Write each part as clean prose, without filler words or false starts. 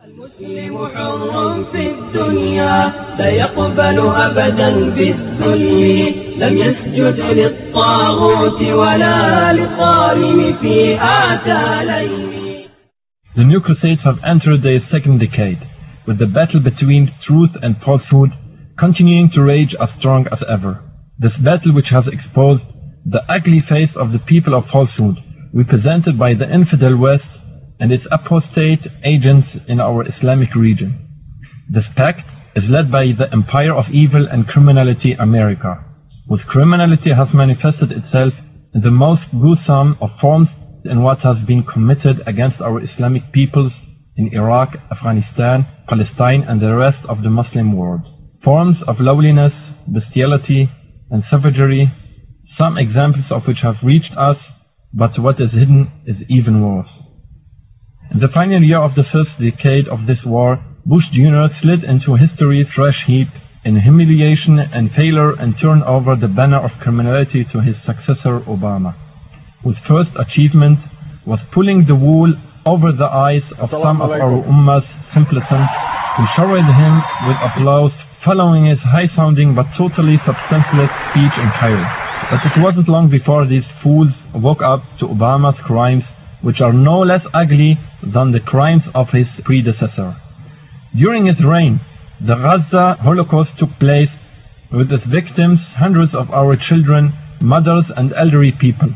المسلم حر في الدنيا لا يقبل أبدا بالذل لم يسجد للطاغوت ولا للظالم في آتالين. The new Crusades have entered their second decade, with the battle between truth and falsehood continuing to rage as strong as ever. This battle, which has exposed the ugly face of the people of falsehood, represented by the infidel West and its apostate agents in our Islamic region. This pact is led by the empire of evil and criminality, America, whose criminality has manifested itself in the most gruesome of forms in what has been committed against our Islamic peoples in Iraq, Afghanistan, Palestine, and the rest of the Muslim world. Forms of lowliness, bestiality, and savagery, some examples of which have reached us, but what is hidden is even worse. In the final year of the first decade of this war, Bush Jr. slid into history's trash heap in humiliation and failure and turned over the banner of criminality to his successor Obama, whose first achievement was pulling the wool over the eyes of some of our Ummah's simpletons, who showered him with applause following his high-sounding but totally substanceless speech in Cairo. But it wasn't long before these fools woke up to Obama's crimes, which are no less ugly than the crimes of his predecessor. During his reign, the Gaza Holocaust took place, with its victims hundreds of our children, mothers, and elderly people.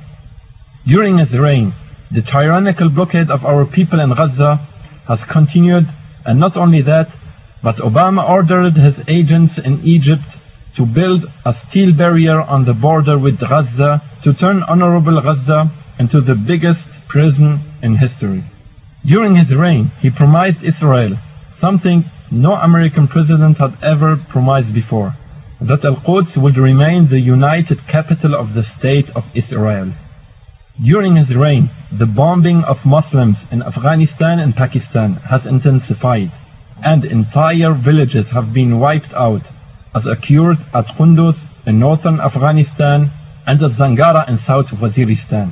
During his reign, the tyrannical blockade of our people in Gaza has continued, and not only that, but Obama ordered his agents in Egypt to build a steel barrier on the border with Gaza to turn honorable Gaza into the biggest prison in history. During his reign, he promised Israel something no American president had ever promised before, that Al-Quds would remain the united capital of the state of Israel. During his reign, the bombing of Muslims in Afghanistan and Pakistan has intensified, and entire villages have been wiped out, as occurred at Qunduz in northern Afghanistan and at Zangara in south Waziristan.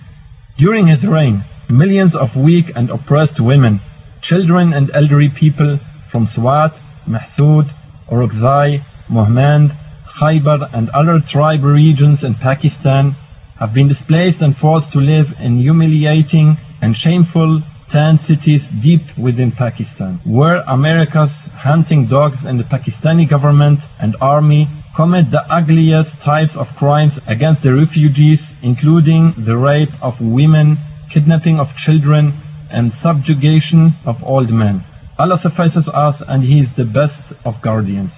During his reign, millions of weak and oppressed women, children and elderly people from Swat, Mahsud, Orakzai, Mohmand, Khyber and other tribal regions in Pakistan have been displaced and forced to live in humiliating and shameful tent cities deep within Pakistan, where America's hunting dogs and the Pakistani government and army commit the ugliest types of crimes against the refugees, including the rape of women, kidnapping of children, and subjugation of old men. Allah suffices us, and He is the best of guardians.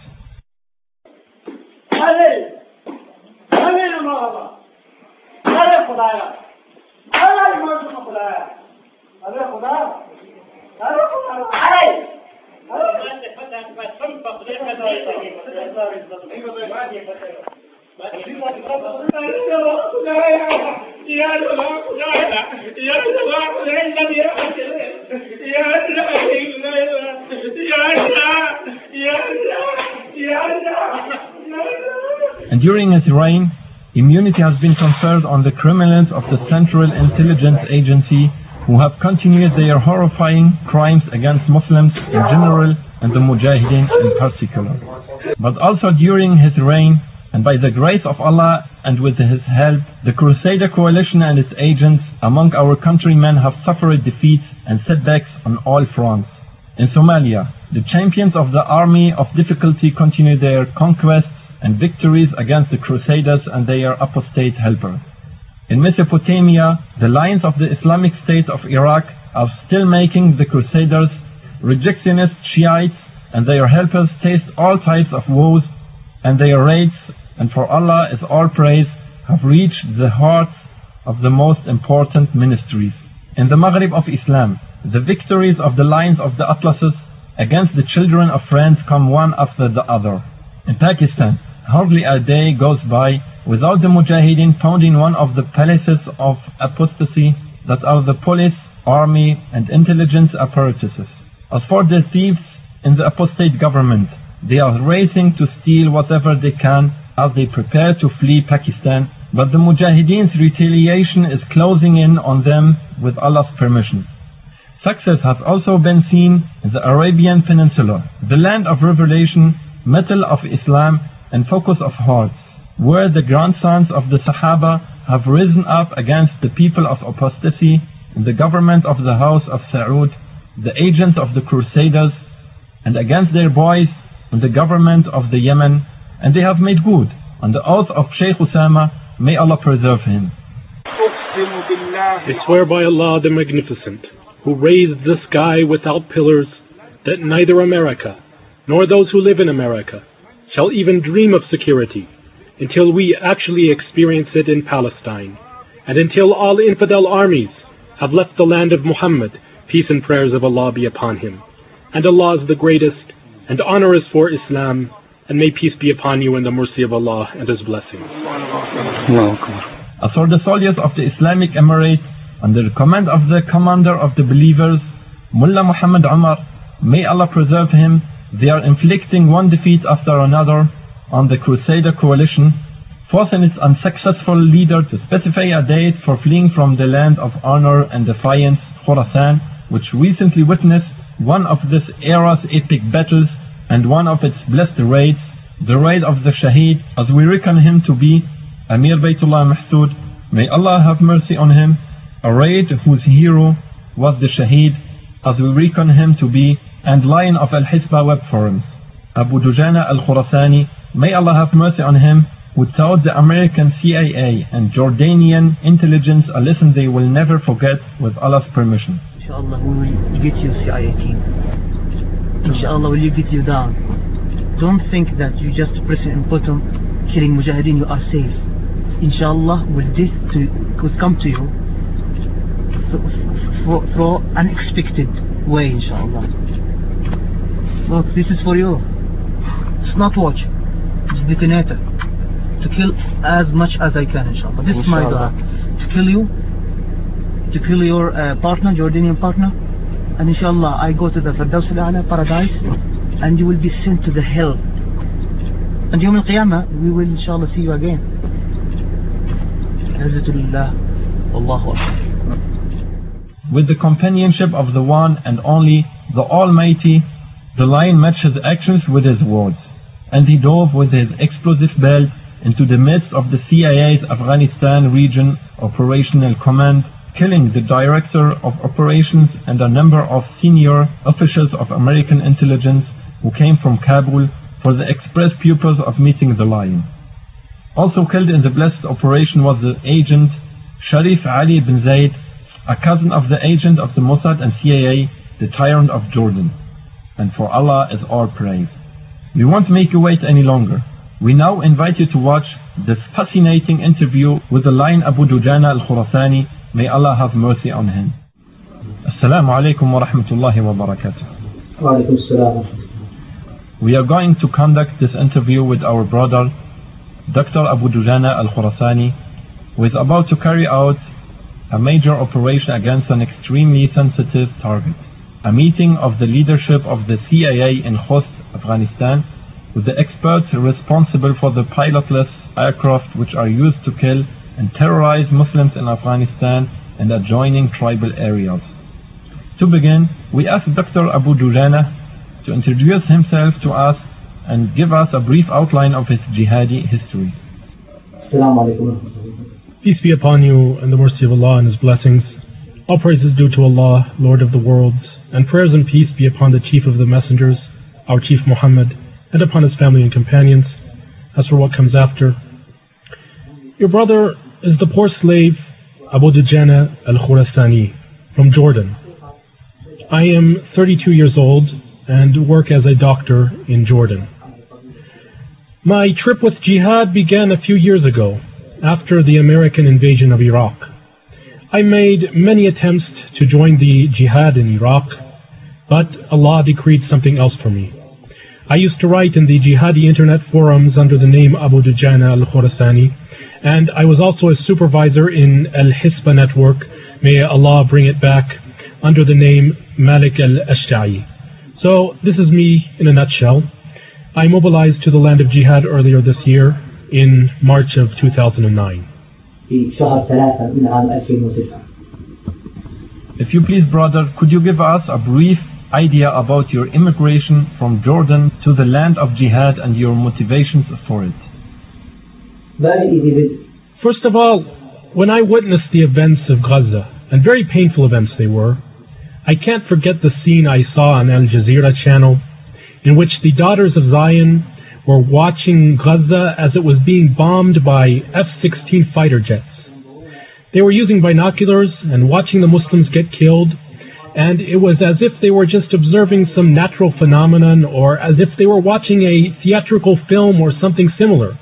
And during his reign, immunity has been conferred on the criminals of the Central Intelligence Agency, who have continued their horrifying crimes against Muslims in general and the Mujahideen in particular. But also during his reign, and by the grace of Allah and with His help, the Crusader coalition and its agents among our countrymen have suffered defeats and setbacks on all fronts. In Somalia, the champions of the army of difficulty continue their conquests and victories against the Crusaders and their apostate helper. In Mesopotamia, the lions of the Islamic State of Iraq are still making the Crusaders, rejectionist Shiites, and their helpers taste all types of woes, and their raids, and for Allah is all praise, have reached the hearts of the most important ministries. In the Maghrib of Islam, the victories of the lions of the Atlases against the children of friends come one after the other. In Pakistan, hardly a day goes by without the Mujahideen founding one of the palaces of apostasy that are the police, army, and intelligence apparatuses. As for the thieves in the apostate government, they are racing to steal whatever they can as they prepare to flee Pakistan, but the Mujahideen's retaliation is closing in on them with Allah's permission. Success has also been seen in the Arabian Peninsula, the land of revelation, metal of Islam, and focus of hearts, where the grandsons of the Sahaba have risen up against the people of apostasy in the government of the House of Saud, the agents of the Crusaders, and against their boys in the government of the Yemen, and they have made good on the oath of Sheikh Osama, may Allah preserve him. I swear by Allah the Magnificent, who raised the sky without pillars, that neither America nor those who live in America shall even dream of security until we actually experience it in Palestine, and until all infidel armies have left the land of Muhammad, peace and prayers of Allah be upon him. And Allah is the greatest, and honor is for Islam, and may peace be upon you and the mercy of Allah and His blessings. As for the soldiers of the Islamic Emirate, under the command of the commander of the believers, Mullah Muhammad Umar, may Allah preserve him, they are inflicting one defeat after another on the Crusader coalition, forcing its unsuccessful leader to specify a date for fleeing from the land of honor and defiance, Khorasan, which recently witnessed one of this era's epic battles and one of its blessed raids, the raid of the Shaheed, as we reckon him to be, Amir Baytullah Mahsud, may Allah have mercy on him, a raid whose hero was the Shaheed, as we reckon him to be, and lion of Al-Hisba web forums, Abu Dujana Al-Khurasani, may Allah have mercy on him, who taught the American CIA and Jordanian intelligence a lesson they will never forget with Allah's permission. Inshallah, we will get you, CIA team. Inshallah, we will get you down. Don't think that you just pressing a button, killing Mujahideen, you are safe. Inshallah, will come to you for unexpected way, inshallah. Look, this is for you. It's not watch, it's detonator. To kill as much as I can, inshallah. This is my dua. To kill you, to kill your partner, Jordanian partner, and inshallah I go to the Firdaus al-A'la, paradise, and you will be sent to the hell. And Yawm al-Qiyamah, we will inshallah see you again. Allahu Akbar. With the companionship of the one and only, the Almighty, the lion matched his actions with his words, and he dove with his explosive belt into the midst of the CIA's Afghanistan region operational command, killing the director of operations and a number of senior officials of American intelligence who came from Kabul for the express purpose of meeting the lion. Also killed in the blessed operation was the agent Sharif Ali bin Zaid, a cousin of the agent of the Mossad and CIA, the tyrant of Jordan. And for Allah is our praise. We won't make you wait any longer. We now invite you to watch this fascinating interview with the lion Abu Dujana al-Khurasani. May Allah have mercy on him. Assalamu alaikum wa rahmatullahi wa barakatuh. Wa alaikum assalam. We are going to conduct this interview with our brother, Dr. Abu Dujana al-Khurasani, who is about to carry out a major operation against an extremely sensitive target. A meeting of the leadership of the CIA in Khost, Afghanistan, with the experts responsible for the pilotless aircraft which are used to kill and terrorize Muslims in Afghanistan and adjoining tribal areas. To begin, we ask Dr. Abu Dujana to introduce himself to us and give us a brief outline of his jihadi history. Assalamu alaikum. Peace be upon you and the mercy of Allah and His blessings. All praise is due to Allah, Lord of the worlds, and prayers and peace be upon the chief of the messengers, our chief Muhammad, and upon his family and companions. As for what comes after, your brother is the poor slave Abu Dujana al-Khurasani from Jordan. I am 32 years old and work as a doctor in Jordan. My trip with jihad began a few years ago, after the American invasion of Iraq. I made many attempts to join the jihad in Iraq, but Allah decreed something else for me. I used to write in the jihadi internet forums under the name Abu Dujana al-Khurasani, and I was also a supervisor in Al-Hisba network, may Allah bring it back, under the name Malik al-Ashta'i. So this is me in a nutshell. I mobilized to the land of jihad earlier this year in March of 2009. If you please, brother, could you give us a brief idea about your immigration from Jordan to the land of jihad and your motivations for it? Very easy. First of all, when I witnessed the events of Gaza, and very painful events they were, I can't forget the scene I saw on Al Jazeera channel in which the Daughters of Zion were watching Gaza as it was being bombed by F-16 fighter jets. They were using binoculars and watching the Muslims get killed, and it was as if they were just observing some natural phenomenon, or as if they were watching a theatrical film or something similar.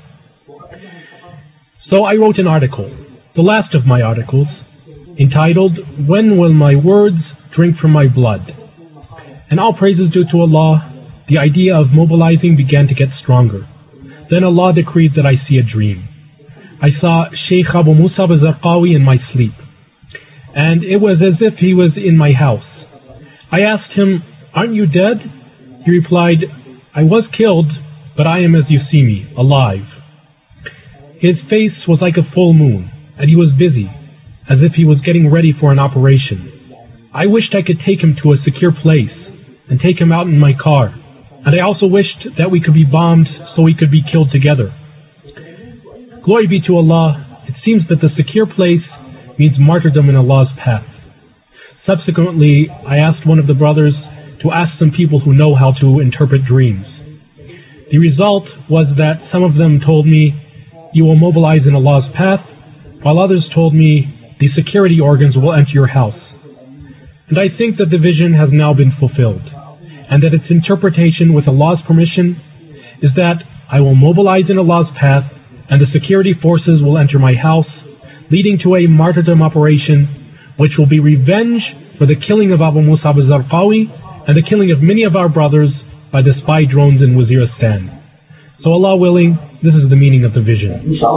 So I wrote an article, the last of my articles, entitled, "When Will My Words Drink from My Blood?" And all praises due to Allah, the idea of mobilizing began to get stronger. Then Allah decreed that I see a dream. I saw Sheikh Abu Musab al-Zarqawi in my sleep, and it was as if he was in my house. I asked him, "Aren't you dead?" He replied, "I was killed, but I am as you see me, alive." His face was like a full moon, and he was busy, as if he was getting ready for an operation. I wished I could take him to a secure place and take him out in my car, and I also wished that we could be bombed so we could be killed together. Glory be to Allah, it seems that the secure place means martyrdom in Allah's path. Subsequently, I asked one of the brothers to ask some people who know how to interpret dreams. The result was that some of them told me, "You will mobilize in Allah's path," while others told me, "The security organs will enter your house." And I think that the vision has now been fulfilled, and that its interpretation with Allah's permission is that I will mobilize in Allah's path, and the security forces will enter my house, leading to a martyrdom operation, which will be revenge for the killing of Abu Musab al-Zarqawi and the killing of many of our brothers by the spy drones in Waziristan. So Allah willing, this is the meaning of the vision.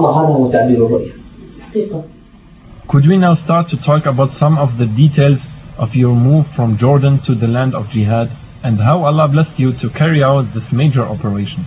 Could we now start to talk about some of the details of your move from Jordan to the land of jihad, and how Allah blessed you to carry out this major operation?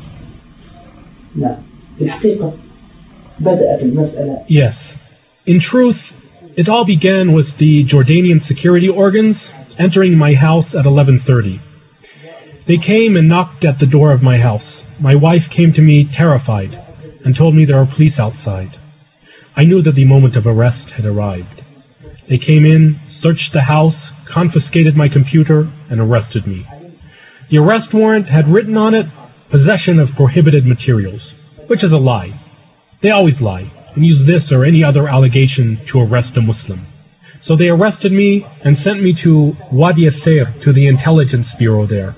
Yes. In truth, it all began with the Jordanian security organs entering my house at 11:30. They came and knocked at the door of my house. My wife came to me terrified and told me there were police outside. I knew that the moment of arrest had arrived. They came in, searched the house, confiscated my computer, and arrested me. The arrest warrant had written on it, "Possession of prohibited materials," which is a lie. They always lie and use this or any other allegation to arrest a Muslim. So they arrested me and sent me to Wadi Asir, to the intelligence bureau there.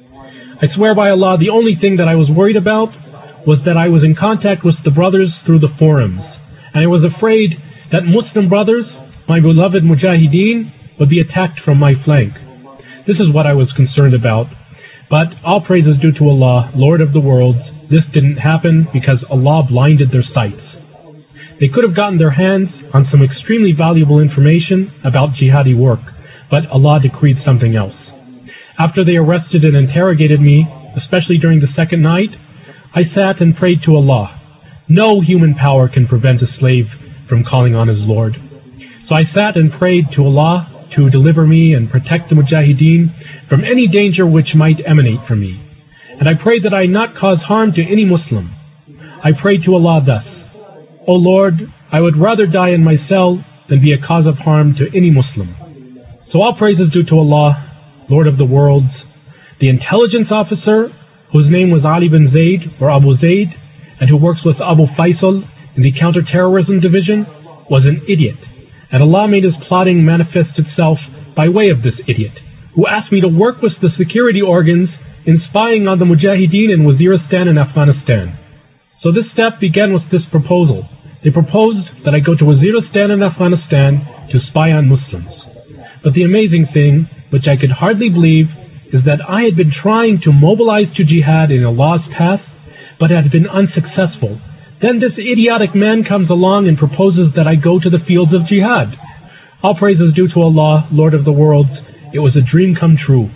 I swear by Allah, the only thing that I was worried about was that I was in contact with the brothers through the forums, and I was afraid that Muslim brothers, my beloved Mujahideen, would be attacked from my flank. This is what I was concerned about. But all praise is due to Allah, Lord of the worlds. This didn't happen because Allah blinded their sights. They could have gotten their hands on some extremely valuable information about jihadi work, but Allah decreed something else. After they arrested and interrogated me, especially during the second night, I sat and prayed to Allah. No human power can prevent a slave from calling on his Lord. So I sat and prayed to Allah to deliver me and protect the Mujahideen from any danger which might emanate from me. And I prayed that I not cause harm to any Muslim. I prayed to Allah thus: O Lord, I would rather die in my cell than be a cause of harm to any Muslim. So all praise is due to Allah, Lord of the worlds. The intelligence officer, whose name was Ali bin Zayd, or Abu Zayd, and who works with Abu Faisal in the counterterrorism division, was an idiot. And Allah made his plotting manifest itself by way of this idiot, who asked me to work with the security organs in spying on the Mujahideen in Waziristan and Afghanistan. So this step began with this proposal. They proposed that I go to Waziristan and Afghanistan to spy on Muslims. But the amazing thing, which I could hardly believe, is that I had been trying to mobilize to jihad in Allah's path, but had been unsuccessful. Then this idiotic man comes along and proposes that I go to the fields of jihad. All praise is due to Allah, Lord of the worlds. It was a dream come true.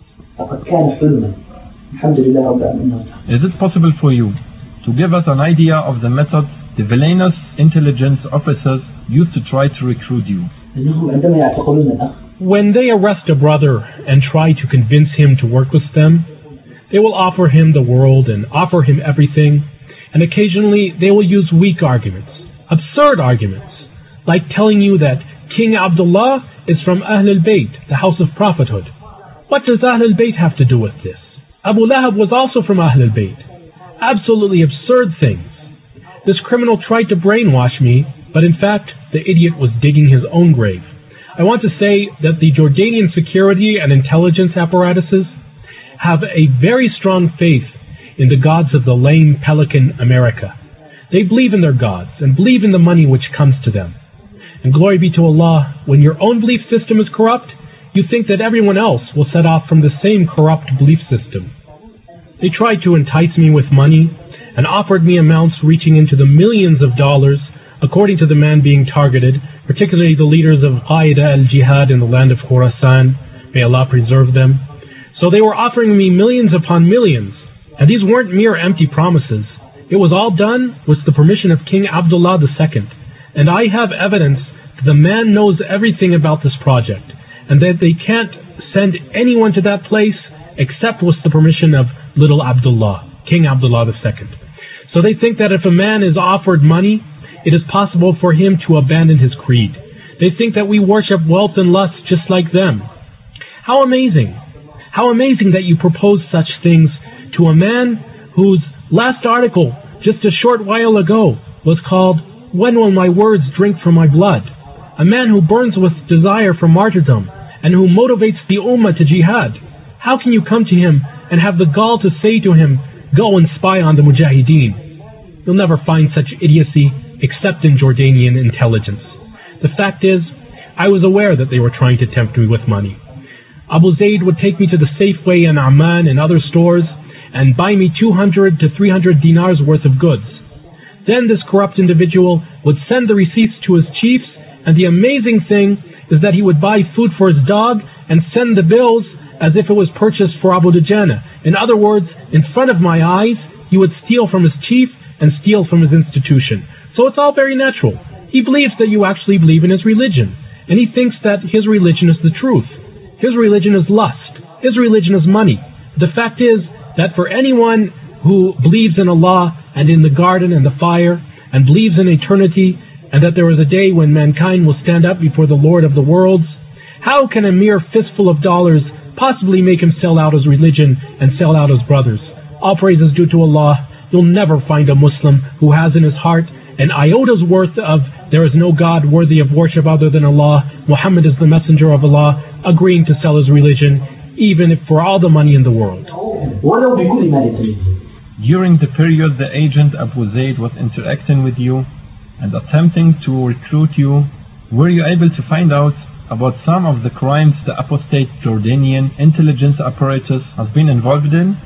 Is it possible for you to give us an idea of the methods the villainous intelligence officers used to try to recruit you? When they arrest a brother and try to convince him to work with them, they will offer him the world and offer him everything, and occasionally they will use weak arguments, absurd arguments, like telling you that King Abdullah is from Ahl al-Bayt, the house of prophethood. What does Ahl al-Bayt have to do with this? Abu Lahab was also from Ahl al-Bayt. Absolutely absurd things. This criminal tried to brainwash me, but in fact, the idiot was digging his own grave. I want to say that the Jordanian security and intelligence apparatuses have a very strong faith in the gods of the lame pelican America. They believe in their gods and believe in the money which comes to them. And glory be to Allah, when your own belief system is corrupt, you think that everyone else will set off from the same corrupt belief system. They tried to entice me with money and offered me amounts reaching into the millions of dollars, according to the man being targeted, particularly the leaders of Qaeda al-Jihad in the land of Khorasan. May Allah preserve them. So they were offering me millions upon millions, and these weren't mere empty promises. It was all done with the permission of King Abdullah II, and I have evidence that the man knows everything about this project, and that they can't send anyone to that place except with the permission of little Abdullah, King Abdullah II. So they think that if a man is offered money, it is possible for him to abandon his creed. They think that we worship wealth and lust just like them. How amazing! How amazing that you propose such things to a man whose last article, just a short while ago, was called, "When Will My Words Drink from My Blood?" A man who burns with desire for martyrdom and who motivates the ummah to jihad. How can you come to him and have the gall to say to him, "Go and spy on the Mujahideen"? You'll never find such idiocy except in Jordanian intelligence. The fact is, I was aware that they were trying to tempt me with money. Abu Zayd would take me to the Safeway in Amman and other stores and buy me 200 to 300 dinars worth of goods. Then this corrupt individual would send the receipts to his chiefs, and the amazing thing is that he would buy food for his dog and send the bills as if it was purchased for Abu Dujana. In other words, in front of my eyes, he would steal from his chief and steal from his institution. So it's all very natural. He believes that you actually believe in his religion, and he thinks that his religion is the truth. His religion is lust. His religion is money. The fact is that for anyone who believes in Allah and in the garden and the fire, and believes in eternity, and that there is a day when mankind will stand up before the Lord of the worlds, how can a mere fistful of dollars possibly make him sell out his religion and sell out his brothers? All praise is due to Allah. You'll never find a Muslim who has in his heart an iota worth of "there is no God worthy of worship other than Allah, Muhammad is the messenger of Allah," agreeing to sell his religion, even if for all the money in the world. During the period the agent Abu Zayd was interacting with you and attempting to recruit you, were you able to find out about some of the crimes the apostate Jordanian intelligence apparatus has been involved in?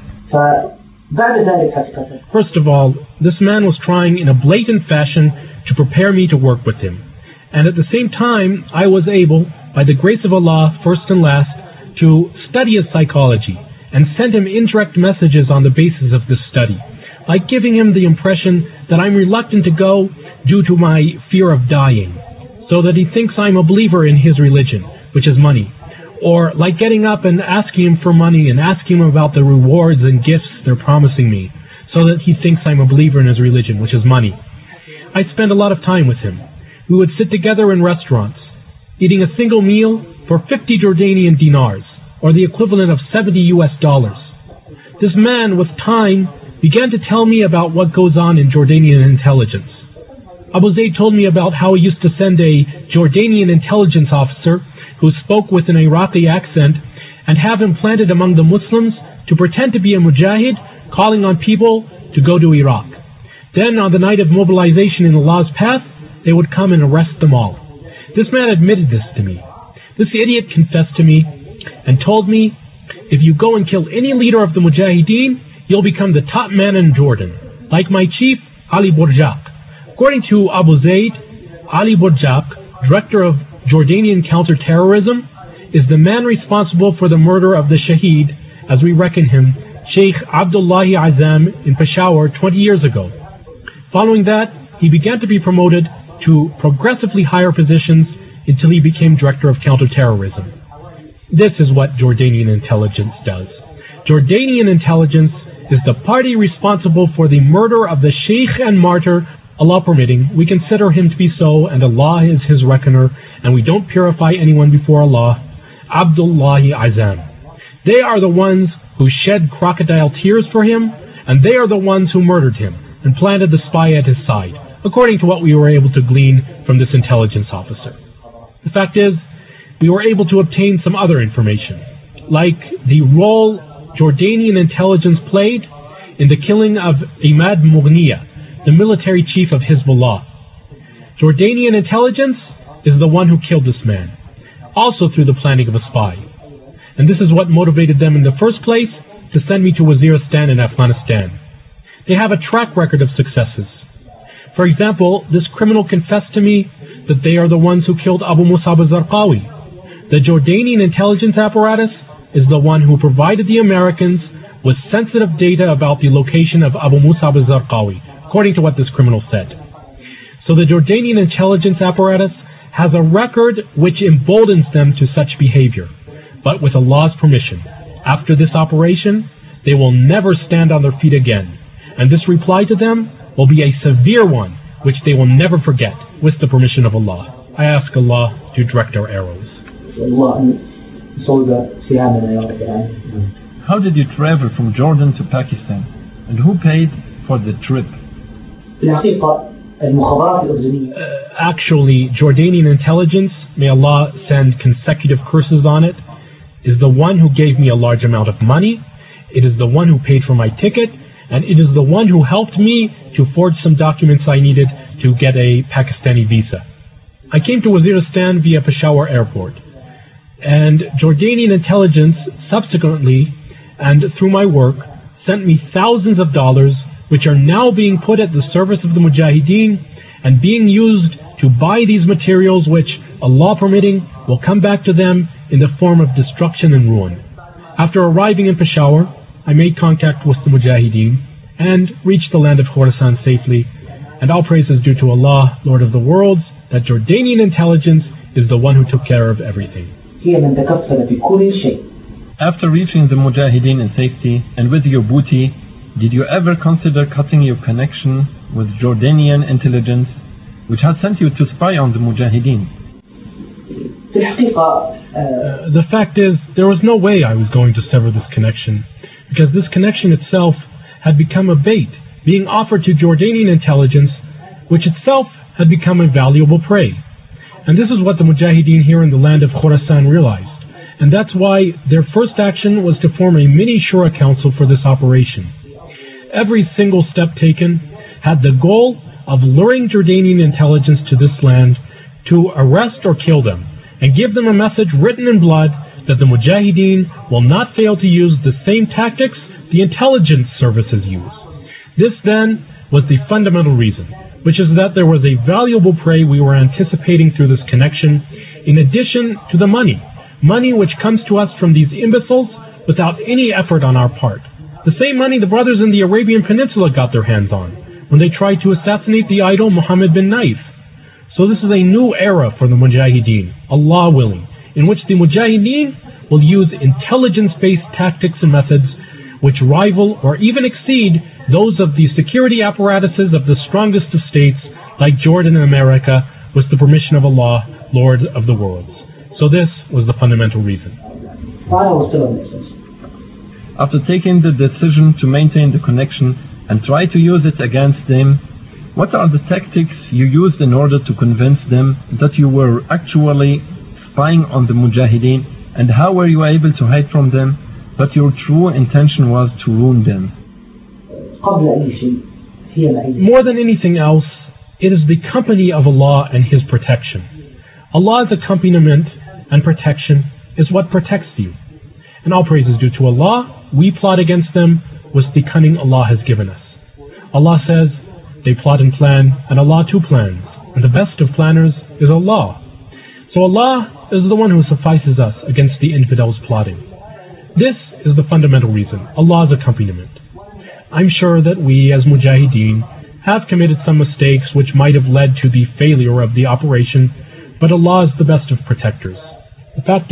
First of all, this man was trying in a blatant fashion to prepare me to work with him. And at the same time, I was able, by the grace of Allah, first and last, to study his psychology and send him indirect messages on the basis of this study, like giving him the impression that I'm reluctant to go due to my fear of dying, so that he thinks I'm a believer in his religion, which is money. Or like getting up and asking him for money and asking him about the rewards and gifts they're promising me, so that he thinks I'm a believer in his religion, which is money. I spend a lot of time with him. We would sit together in restaurants, eating a single meal for 50 Jordanian dinars, or the equivalent of $70 US. This man, with time, began to tell me about what goes on in Jordanian intelligence. Abu Zayd told me about how he used to send a Jordanian intelligence officer who spoke with an Iraqi accent and have him planted among the Muslims to pretend to be a mujahid, calling on people to go to Iraq. Then on the night of mobilization in Allah's path, they would come and arrest them all. This man admitted this to me. This idiot confessed to me and told me, if you go and kill any leader of the Mujahideen, you'll become the top man in Jordan, like my chief, Ali Burjak. According to Abu Zayd, Ali Burjak, director of Jordanian counterterrorism, is the man responsible for the murder of the Shaheed, as we reckon him, Sheikh Abdullahi Azam in Peshawar 20 years ago. Following that, he began to be promoted to progressively higher positions until he became director of counterterrorism. This is what Jordanian intelligence does. Jordanian intelligence is the party responsible for the murder of the sheikh and martyr, Allah permitting. We consider him to be so, and Allah is his reckoner, and we don't purify anyone before Allah, Abdullahi Azam. They are the ones who shed crocodile tears for him, and they are the ones who murdered him and planted the spy at his side, according to what we were able to glean from this intelligence officer. The fact is, we were able to obtain some other information, like the role Jordanian intelligence played in the killing of Imad Mughniya, the military chief of Hezbollah. Jordanian intelligence is the one who killed this man, also through the planning of a spy. And this is what motivated them in the first place to send me to Waziristan in Afghanistan. They have a track record of successes. For example, this criminal confessed to me that they are the ones who killed Abu Musab al-Zarqawi. The Jordanian intelligence apparatus is the one who provided the Americans with sensitive data about the location of Abu Musab al-Zarqawi, according to what this criminal said. So the Jordanian intelligence apparatus has a record which emboldens them to such behavior. But with Allah's permission, after this operation, they will never stand on their feet again. And this reply to them will be a severe one, which they will never forget, with the permission of Allah. I ask Allah to direct our arrows. How did you travel from Jordan to Pakistan? And who paid for the trip? Actually, Jordanian intelligence, may Allah send consecutive curses on it, is the one who gave me a large amount of money. It is the one who paid for my ticket, and it is the one who helped me to forge some documents I needed to get a Pakistani visa. I came to Waziristan via Peshawar airport, and Jordanian intelligence subsequently, and through my work, sent me thousands of dollars, which are now being put at the service of the Mujahideen and being used to buy these materials which, Allah permitting, will come back to them in the form of destruction and ruin. After arriving in Peshawar, I made contact with the Mujahideen and reached the land of Khorasan safely, and all praise is due to Allah, Lord of the worlds, that Jordanian intelligence is the one who took care of everything. After reaching the Mujahideen in safety and with your booty, did you ever consider cutting your connection with Jordanian intelligence, which had sent you to spy on the Mujahideen? The fact is, there was no way I was going to sever this connection, because this connection itself had become a bait, being offered to Jordanian intelligence, which itself had become a valuable prey. And this is what the Mujahideen here in the land of Khorasan realized. And that's why their first action was to form a mini Shura council for this operation. Every single step taken had the goal of luring Jordanian intelligence to this land to arrest or kill them, and give them a message written in blood that the Mujahideen will not fail to use the same tactics the intelligence services use. This then was the fundamental reason, which is that there was a valuable prey we were anticipating through this connection, in addition to the money which comes to us from these imbeciles without any effort on our part. The same money the brothers in the Arabian Peninsula got their hands on when they tried to assassinate the idol Muhammad bin Naif. So this is a new era for the Mujahideen, Allah willing, in which the Mujahideen will use intelligence-based tactics and methods which rival or even exceed those of the security apparatuses of the strongest of states like Jordan and America, with the permission of Allah, Lord of the worlds. So this was the fundamental reason. After taking the decision to maintain the connection and try to use it against them, what are the tactics you used in order to convince them that you were actually spying on the Mujahideen, and how were you able to hide from them that your true intention was to ruin them? More than anything else, it is the company of Allah and His protection. Allah's accompaniment and protection is what protects you. And all praise is due to Allah. We plot against them with the cunning Allah has given us. Allah says, they plot and plan, and Allah too plans, and the best of planners is Allah. So Allah is the one who suffices us against the infidels plotting. This is the fundamental reason, Allah's accompaniment. I'm sure that we as Mujahideen have committed some mistakes which might have led to the failure of the operation, but Allah is the best of protectors. The fact is,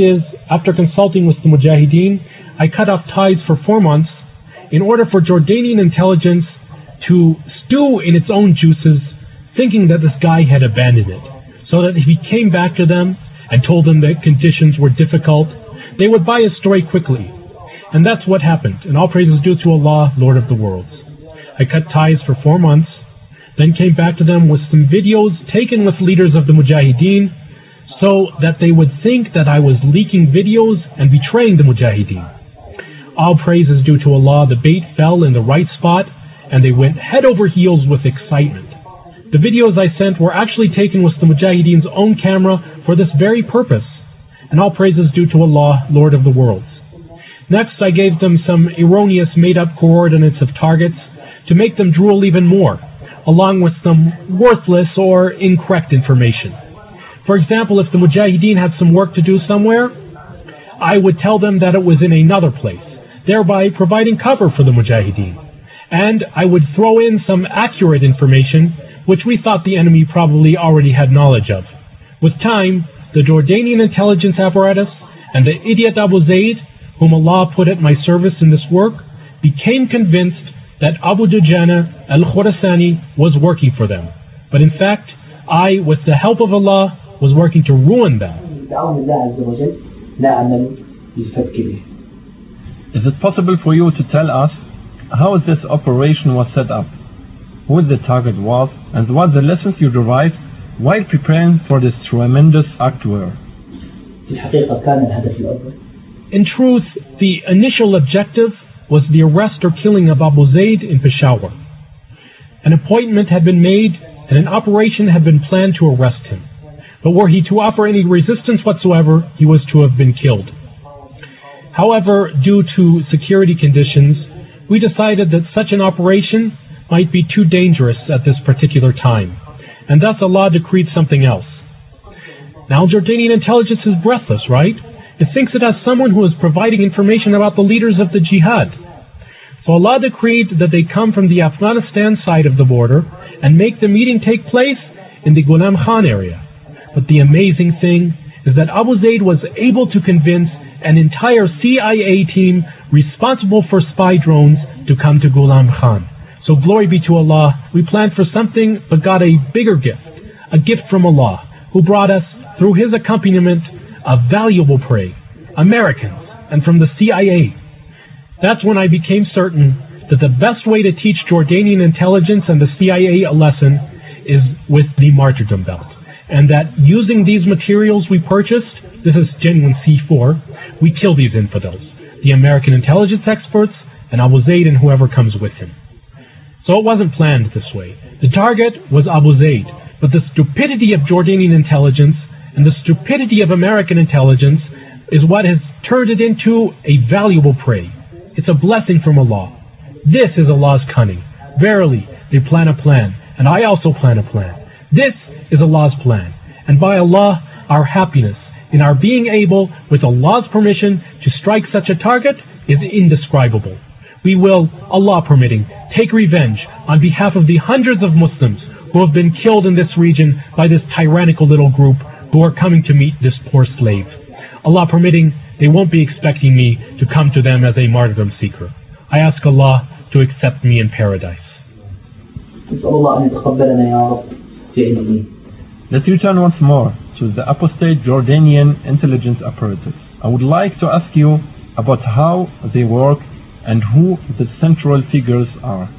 after consulting with the Mujahideen, I cut off ties for 4 months in order for Jordanian intelligence to stew in its own juices, thinking that this guy had abandoned it, so that if he came back to them and told them that conditions were difficult, they would buy his story quickly. And that's what happened, and all praise is due to Allah, Lord of the worlds. I cut ties for 4 months, then came back to them with some videos taken with leaders of the Mujahideen, so that they would think that I was leaking videos and betraying the Mujahideen. All praise is due to Allah. The bait fell in the right spot, and they went head over heels with excitement. The videos I sent were actually taken with the Mujahideen's own camera for this very purpose, and all praise is due to Allah, Lord of the worlds. Next, I gave them some erroneous made-up coordinates of targets to make them drool even more, along with some worthless or incorrect information. For example, if the Mujahideen had some work to do somewhere, I would tell them that it was in another place, thereby providing cover for the Mujahideen. And I would throw in some accurate information, which we thought the enemy probably already had knowledge of. With time, the Jordanian intelligence apparatus and the idiot Abu Zaid, whom Allah put at my service in this work, became convinced that Abu Dujana al-Khurasani was working for them. But in fact, I, with the help of Allah, was working to ruin them. Is it possible for you to tell us how this operation was set up, who the target was, and what the lessons you derived while preparing for this tremendous act were? In truth, the initial objective was the arrest or killing of Abu Zaid in Peshawar. An appointment had been made and an operation had been planned to arrest him. But were he to offer any resistance whatsoever, he was to have been killed. However, due to security conditions, we decided that such an operation might be too dangerous at this particular time, and thus Allah decreed something else. Now Jordanian intelligence is breathless, right? It thinks it has someone who is providing information about the leaders of the jihad. So Allah decreed that they come from the Afghanistan side of the border and make the meeting take place in the Ghulam Khan area. But the amazing thing is that Abu Zaid was able to convince an entire CIA team responsible for spy drones to come to Ghulam Khan. So glory be to Allah, we planned for something but got a bigger gift, a gift from Allah, who brought us, through His accompaniment, a valuable prey, Americans, and from the CIA. That's when I became certain that the best way to teach Jordanian intelligence and the CIA a lesson is with the martyrdom belt, and that using these materials we purchased, this is genuine C4, we kill these infidels, the American intelligence experts, and Abu Zaid and whoever comes with him. So it wasn't planned this way. The target was Abu Zaid, but the stupidity of Jordanian intelligence and the stupidity of American intelligence is what has turned it into a valuable prey. It's a blessing from Allah. This is Allah's cunning. Verily, they plan a plan, and I also plan a plan. This is Allah's plan, and by Allah, our happiness in our being able, with Allah's permission, to strike such a target is indescribable. We will, Allah permitting, take revenge on behalf of the hundreds of Muslims who have been killed in this region by this tyrannical little group who are coming to meet this poor slave. Allah permitting, they won't be expecting me to come to them as a martyrdom seeker. I ask Allah to accept me in paradise. Let's return once more to the apostate Jordanian intelligence apparatus. I would like to ask you about how they work and who the central figures are.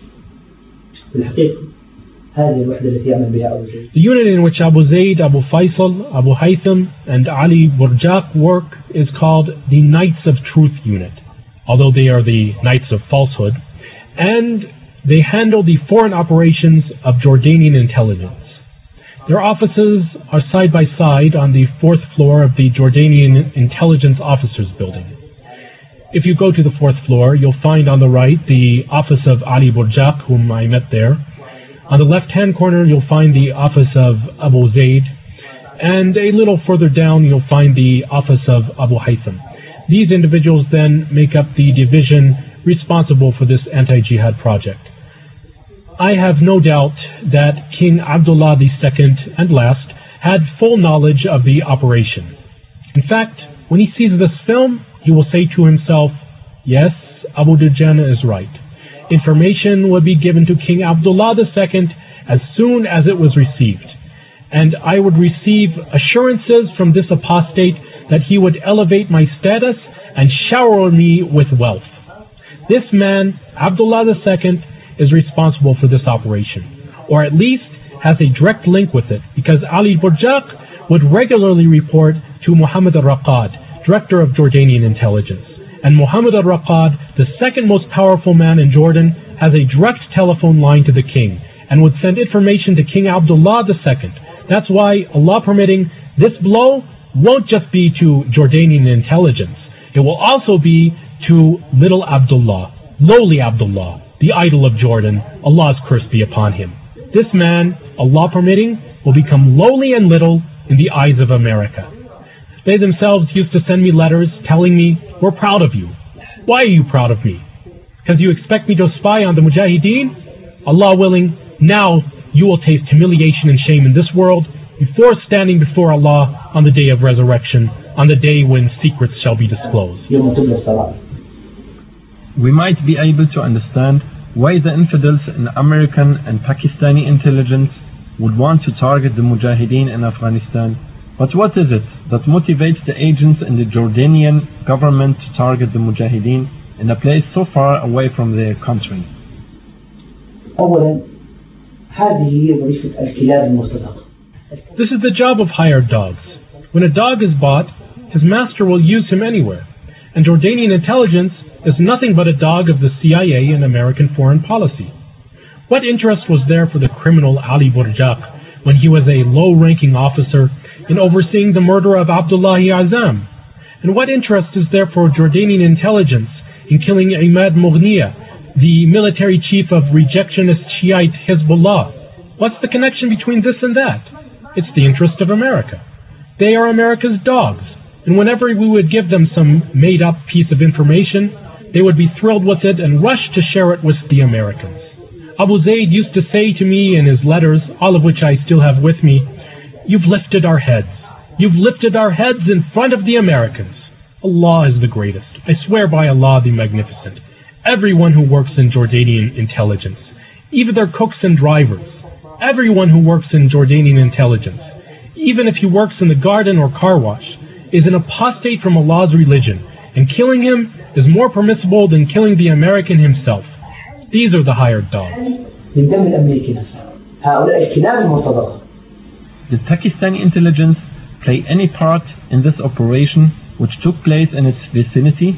The unit in which Abu Zaid, Abu Faisal, Abu Haytham, and Ali Burjaq work is called the Knights of Truth unit, although they are the Knights of Falsehood, and they handle the foreign operations of Jordanian intelligence. Their offices are side by side on the 4th floor of the Jordanian Intelligence Officers Building. If you go to the 4th floor, you'll find on the right the office of Ali Burjaq, whom I met there. On the left-hand corner, you'll find the office of Abu Zaid, and a little further down, you'll find the office of Abu Haytham. These individuals then make up the division responsible for this anti-jihad project. I have no doubt that King Abdullah II and last had full knowledge of the operation. In fact, When he sees this film, he will say to himself, yes, Abu Dujana is right. Information would be given to King Abdullah II as soon as it was received, and I would receive assurances from this apostate that he would elevate my status and shower me with wealth. This man, Abdullah II, is responsible for this operation, or at least has a direct link with it, because Ali Burjaq would regularly report to Muhammad al-Raqad, director of Jordanian intelligence. And Muhammad al-Raqad, the second most powerful man in Jordan, has a direct telephone line to the king and would send information to King Abdullah II. That's why, Allah permitting, this blow won't just be to Jordanian intelligence. It will also be to little Abdullah, lowly Abdullah, the idol of Jordan. Allah's curse be upon him. This man, Allah permitting, will become lowly and little in the eyes of America. They themselves used to send me letters telling me, we're proud of you. Why are you proud of me? Because you expect me to spy on the Mujahideen? Allah willing, now you will taste humiliation and shame in this world before standing before Allah on the day of resurrection, on the day when secrets shall be disclosed. We might be able to understand why the infidels in American and Pakistani intelligence would want to target the Mujahideen in Afghanistan. But what is it that motivates the agents in the Jordanian government to target the Mujahideen in a place so far away from their country? This is the job of hired dogs. When a dog is bought, his master will use him anywhere. And Jordanian intelligence is nothing but a dog of the CIA and American foreign policy. What interest was there for the criminal Ali Burjaq when he was a low-ranking officer in overseeing the murder of Abdullahi Azam? And what interest is there for Jordanian intelligence in killing Imad Mughniya, the military chief of rejectionist Shiite Hezbollah? What's the connection between this and that? It's the interest of America. They are America's dogs, and whenever we would give them some made-up piece of information, they would be thrilled with it and rush to share it with the Americans. Abu Zayd used to say to me in his letters, all of which I still have with me, you've lifted our heads. You've lifted our heads in front of the Americans. Allah is the greatest. I swear by Allah the Magnificent. Everyone who works in Jordanian intelligence, even their cooks and drivers, everyone who works in Jordanian intelligence, even if he works in the garden or car wash, is an apostate from Allah's religion, and killing him is more permissible than killing the American himself. These are the hired dogs. Did Pakistani intelligence play any part in this operation which took place in its vicinity?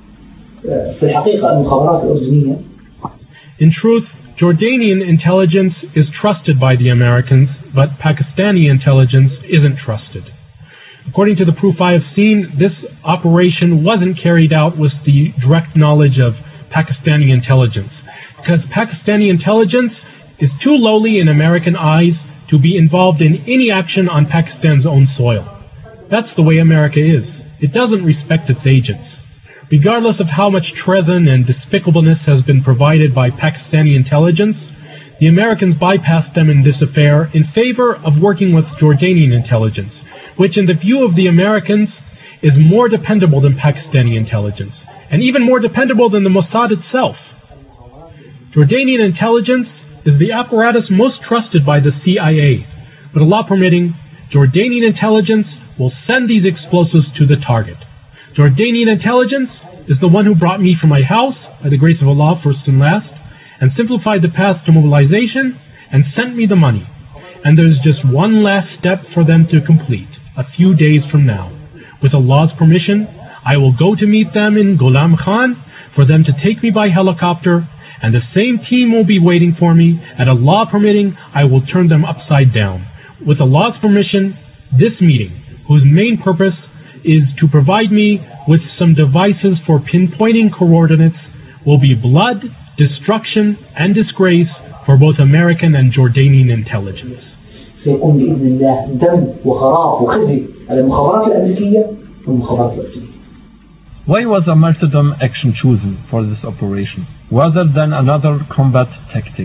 In truth, Jordanian intelligence is trusted by the Americans, but Pakistani intelligence isn't trusted. According to the proof I have seen, this operation wasn't carried out with the direct knowledge of Pakistani intelligence, because Pakistani intelligence is too lowly in American eyes to be involved in any action on Pakistan's own soil. That's the way America is. It doesn't respect its agents. Regardless of how much treason and despicableness has been provided by Pakistani intelligence, the Americans bypassed them in this affair in favor of working with Jordanian intelligence, which in the view of the Americans is more dependable than Pakistani intelligence, and even more dependable than the Mossad itself. Jordanian intelligence is the apparatus most trusted by the CIA, but Allah permitting, Jordanian intelligence will send these explosives to the target. Jordanian intelligence is the one who brought me from my house, by the grace of Allah, first and last, and simplified the path to mobilization, and sent me the money. And there's just one last step for them to complete, a few days from now. With Allah's permission, I will go to meet them in Ghulam Khan, for them to take me by helicopter, and the same team will be waiting for me, and Allah permitting, I will turn them upside down. With Allah's permission, this meeting, whose main purpose is to provide me with some devices for pinpointing coordinates, will be blood, destruction, and disgrace for both American and Jordanian intelligence. سيكون بإذن الله دم وخراب وخزي على المخابرات الأمريكية والمخابرات الإسرائيلية. Why was a martyrdom action chosen for this operation, rather than another combat tactic?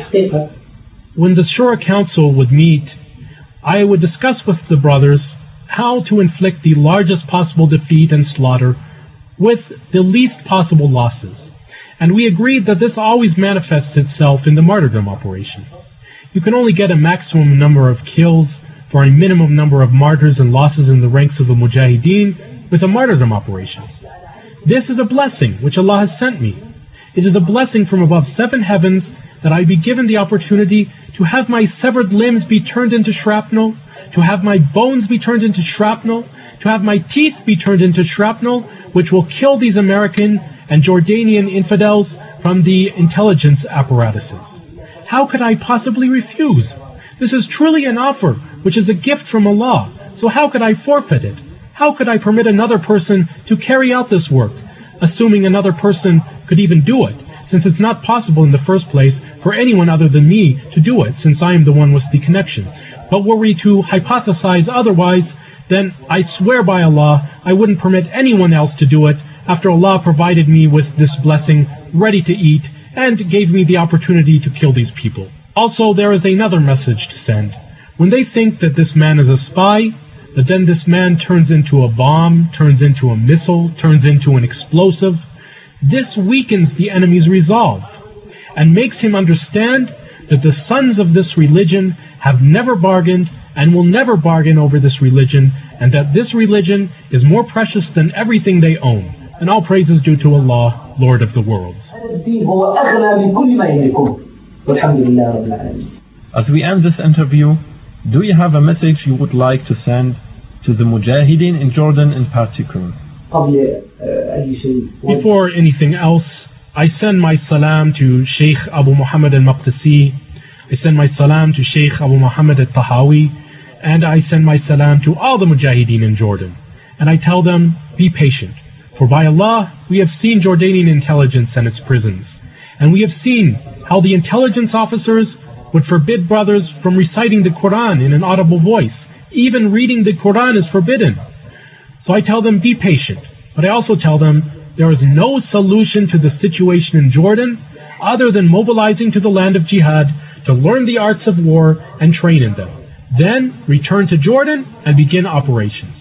When the Shura Council would meet, I would discuss with the brothers how to inflict the largest possible defeat and slaughter with the least possible losses. And we agreed that this always manifests itself in the martyrdom operation. You can only get a maximum number of kills for a minimum number of martyrs and losses in the ranks of the Mujahideen with a martyrdom operation. This is a blessing which Allah has sent me. It is a blessing from above 7 heavens that I be given the opportunity to have my severed limbs be turned into shrapnel, to have my bones be turned into shrapnel, to have my teeth be turned into shrapnel, which will kill these American and Jordanian infidels from the intelligence apparatuses. How could I possibly refuse? This is truly an offer, which is a gift from Allah, so how could I forfeit it? How could I permit another person to carry out this work, assuming another person could even do it, since it's not possible in the first place for anyone other than me to do it, since I am the one with the connection. But were we to hypothesize otherwise, then I swear by Allah, I wouldn't permit anyone else to do it after Allah provided me with this blessing ready to eat and gave me the opportunity to kill these people. Also, there is another message to send. When they think that this man is a spy, that then this man turns into a bomb, turns into a missile, turns into an explosive, this weakens the enemy's resolve and makes him understand that the sons of this religion have never bargained and will never bargain over this religion, and that this religion is more precious than everything they own. And all praise is due to Allah, Lord of the world. As we end this interview, do you have a message you would like to send to the Mujahideen in Jordan in particular? Before anything else, I send my salam to Sheikh Abu Muhammad al-Maqdisi, I send my salam to Sheikh Abu Muhammad al-Tahawi, and I send my salam to all the Mujahideen in Jordan. And I tell them, be patient. For by Allah, we have seen Jordanian intelligence and its prisons. And we have seen how the intelligence officers would forbid brothers from reciting the Quran in an audible voice. Even reading the Quran is forbidden. So I tell them, be patient. But I also tell them, there is no solution to the situation in Jordan other than mobilizing to the land of jihad to learn the arts of war and train in them. Then return to Jordan and begin operations.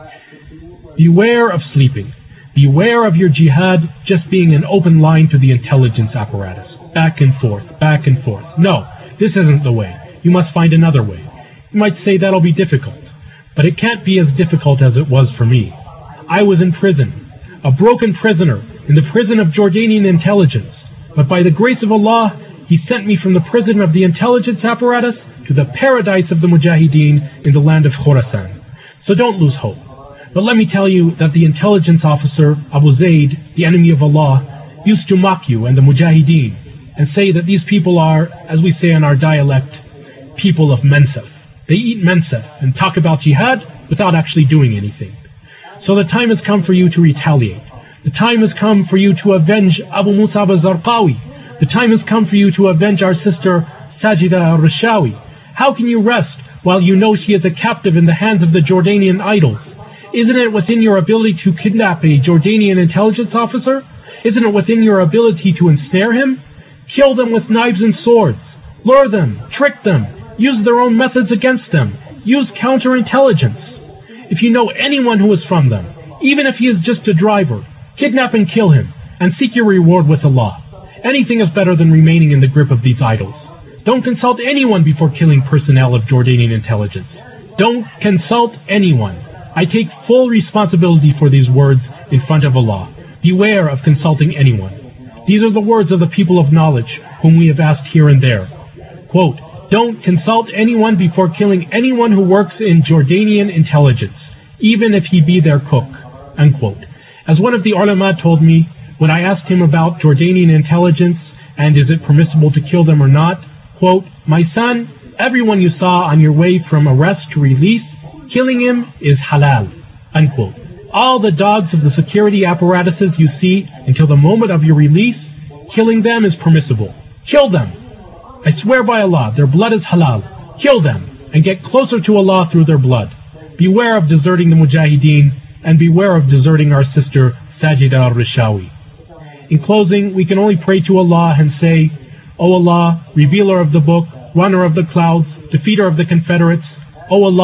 Beware of sleeping. Beware of your jihad just being an open line to the intelligence apparatus. Back and forth, back and forth. No, this isn't the way. You must find another way. You might say that'll be difficult, but it can't be as difficult as it was for me. I was in prison, a broken prisoner in the prison of Jordanian intelligence, but by the grace of Allah, He sent me from the prison of the intelligence apparatus to the paradise of the Mujahideen in the land of Khorasan. So don't lose hope. But let me tell you that the intelligence officer, Abu Zayd, the enemy of Allah, used to mock you and the Mujahideen and say that these people are, as we say in our dialect, people of mensaf. They eat mensaf and talk about jihad without actually doing anything. So the time has come for you to retaliate. The time has come for you to avenge Abu Musab al-Zarqawi. The time has come for you to avenge our sister Sajida al-Rishawi. How can you rest while you know she is a captive in the hands of the Jordanian idols? Isn't it within your ability to kidnap a Jordanian intelligence officer? Isn't it within your ability to ensnare him? Kill them with knives and swords. Lure them, trick them, use their own methods against them. Use counterintelligence. If you know anyone who is from them, even if he is just a driver, kidnap and kill him, and seek your reward with Allah. Anything is better than remaining in the grip of these idols. Don't consult anyone before killing personnel of Jordanian intelligence. Don't consult anyone. I take full responsibility for these words in front of Allah. Beware of consulting anyone. These are the words of the people of knowledge whom we have asked here and there. Quote, don't consult anyone before killing anyone who works in Jordanian intelligence, even if he be their cook. Unquote. As one of the ulama told me, when I asked him about Jordanian intelligence and is it permissible to kill them or not, quote, my son, everyone you saw on your way from arrest to release, killing him is halal. Unquote. All the dogs of the security apparatuses you see until the moment of your release, killing them is permissible. Kill them. I swear by Allah, their blood is halal. Kill them and get closer to Allah through their blood. Beware of deserting the Mujahideen and beware of deserting our sister Sajida al-Rishawi. In closing, we can only pray to Allah and say, O Allah, revealer of the book, runner of the clouds, defeater of the Confederates, O Allah,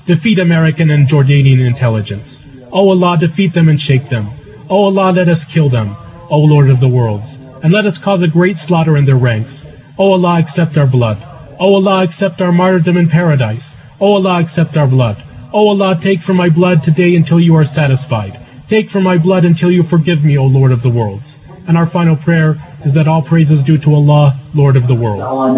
defeat American and Jordanian intelligence. O Allah, defeat them and shake them. O Allah, let us kill them, O Lord of the worlds, and let us cause a great slaughter in their ranks. O Allah, accept our blood. O Allah, accept our martyrdom in paradise. O Allah, accept our blood. O Allah, take from my blood today until you are satisfied. Take from my blood until you forgive me, O Lord of the worlds. And our final prayer is that all praise is due to Allah, Lord of the world.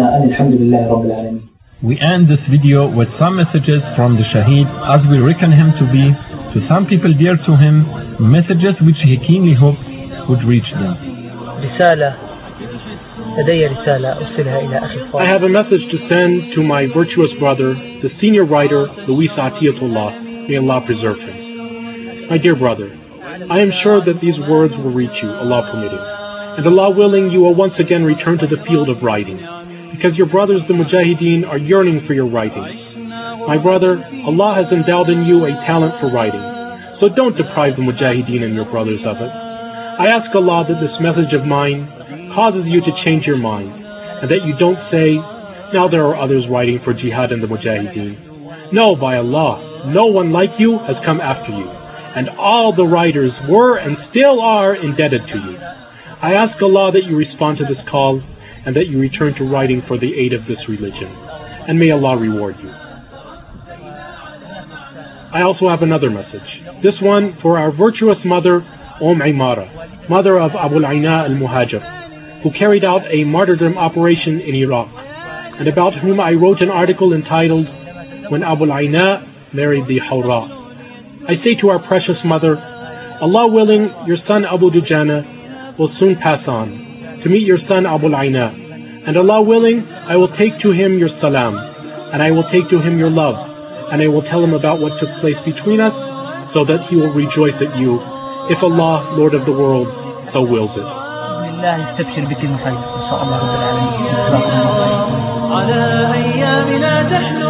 We end this video with some messages from the Shaheed as we reckon him to be, to some people dear to him, messages which he keenly hoped would reach them. I have a message to send to my virtuous brother, the senior writer, Luis Atiyatullah. May Allah preserve him. My dear brother, I am sure that these words will reach you, Allah permitting. And Allah willing, you will once again return to the field of writing, because your brothers, the Mujahideen, are yearning for your writings. My brother, Allah has endowed in you a talent for writing, so don't deprive the Mujahideen and your brothers of it. I ask Allah that this message of mine causes you to change your mind, and that you don't say, now there are others writing for jihad and the Mujahideen. No, by Allah, no one like you has come after you, and all the writers were and still are indebted to you. I ask Allah that you respond to this call, and that you return to writing for the aid of this religion, and may Allah reward you. I also have another message, this one for our virtuous mother, Imara, mother of Abu al-Aina al-Muhajir, who carried out a martyrdom operation in Iraq, and about whom I wrote an article entitled, When Abu al-Aina Married the Hawra. I say to our precious mother, Allah willing, your son Abu Dujana will soon pass on to meet your son Abu al-Aina, and Allah willing, I will take to him your salam, and I will take to him your love, and I will tell him about what took place between us, so that he will rejoice at you, if Allah, Lord of the world, so wills it. نستبشر بكل خير إن شاء الله رب العالمين. على أيامنا تحلو